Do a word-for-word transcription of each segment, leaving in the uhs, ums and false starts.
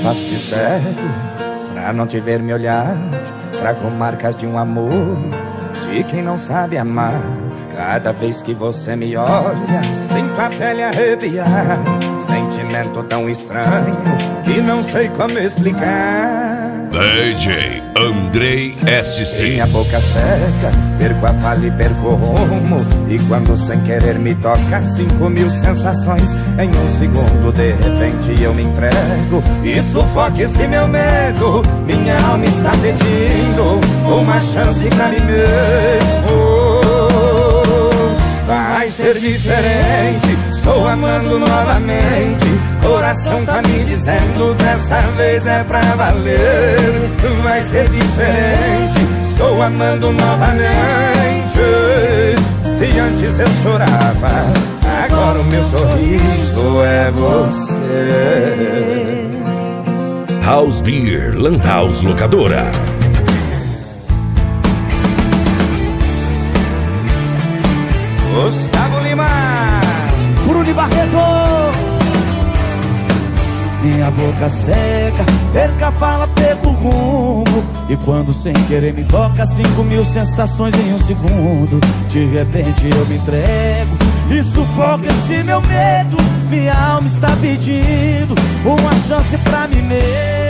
faço de cego pra não te ver me olhar. Trago marcas de um amor de quem não sabe amar. Cada vez que você me olha, sinto a pele arrepiar. Sentimento tão estranho que não sei como explicar. D J Andrei S C. Minha boca seca, perco a fala e perco o rumo. E quando sem querer me toca, cinco mil sensações em um segundo. De repente eu me entrego e sufoco esse meu medo. Minha alma está pedindo uma chance pra mim mesmo. Vai ser diferente, estou amando novamente. Coração tá me dizendo, dessa vez é pra valer. Vai ser diferente, estou amando novamente. Se antes eu chorava, agora o meu sorriso é você. House Beer, Lan House Locadora. Gustavo Lima, Bruno Barreto. Minha boca seca, perca a fala, perco o rumo. E quando sem querer me toca, cinco mil sensações em um segundo. De repente eu me entrego e sufoco esse meu medo. Minha alma está pedindo uma chance pra mim mesmo.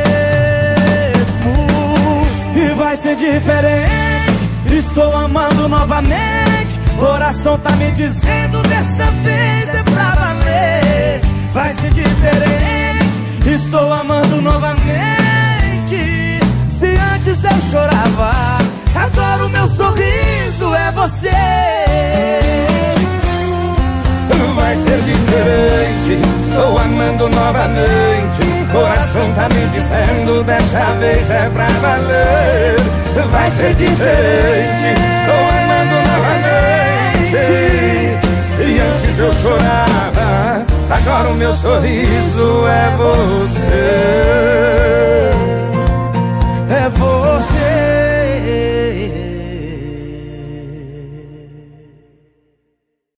E vai ser diferente, estou amando novamente. Coração tá me dizendo, dessa vez é pra valer. Vai ser diferente, estou amando novamente. Se antes eu chorava, agora o meu sorriso é você. vai ser diferente, estou amando novamente. Coração tá me dizendo, dessa vez é pra valer. Vai ser diferente, estou amando novamente. Se antes eu chorava, agora o meu sorriso é você.